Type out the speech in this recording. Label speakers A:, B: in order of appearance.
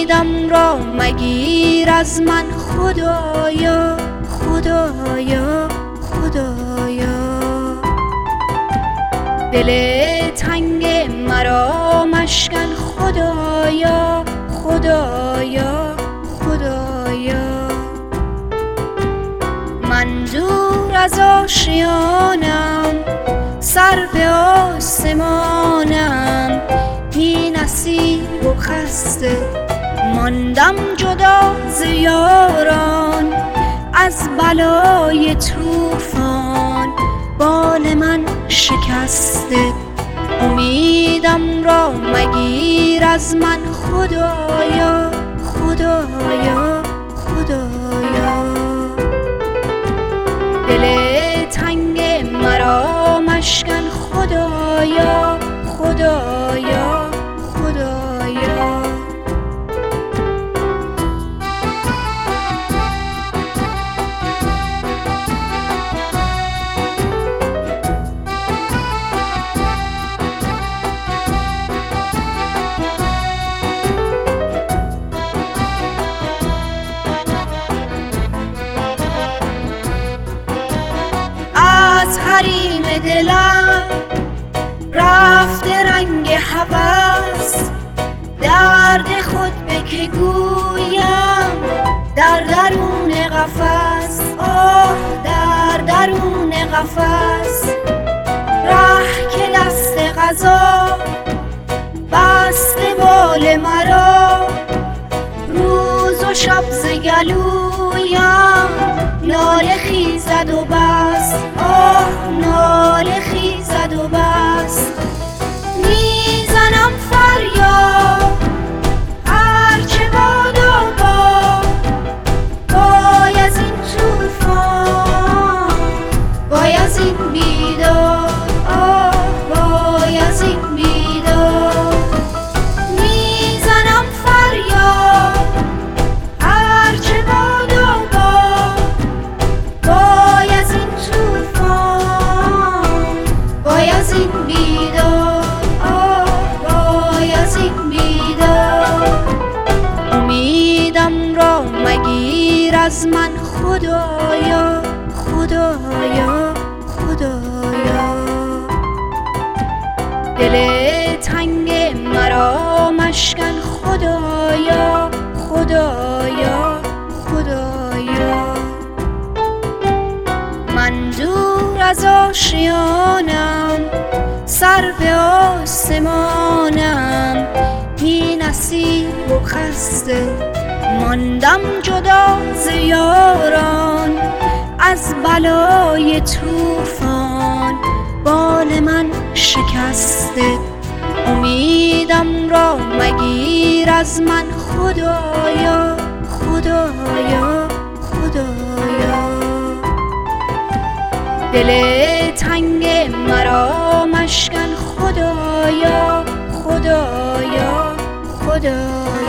A: امیدم را مگیر از من خدایا، خدایا، خدایا. دل تنگ مرا مشکن خدایا، خدایا، خدایا. من دور از آشیانم، سر به آسمانم، بی نصیب و خسته ماندم جدا ز یاران. از بلای طوفان بال من شکسته، امیدم را مگیر از من خدایا، خدایا، خدایا. دل تنگ مرا مشکن خدایا، خدایا، خدایا. از حریم دلم رفته رنگ هوس، درد خود به که گویم در درون قفس، آه در درون قفس. ره که دست قضا بسته بال مرا، روز و شب ز گلویم ناله خیزد و بس، آه ناله خیزد و بس. میزنم فریاد هرچه باد و باد، وای از این طوفان، وای از این بیداد، آه وای از این بیداد. میزنم فریاد هرچه باد و باد، وای از این طوفان، وای از این بیداد، آه وای از این بیداد. امیدم را مگیر از من خدایا، خدایا، خدایا. دل تنگ مرا مشکن خدایا، خدایا، خدایا. من دور از آشیانم، سر به آسمانم، بی نصیب و خسته ماندم جدا ز یاران. از بلای طوفان بال من شکسته، امیدم را مگیر از من خدایا، خدایا، خدایا. دل تنگ مرا مشکن خدایا، خدایا، خدایا.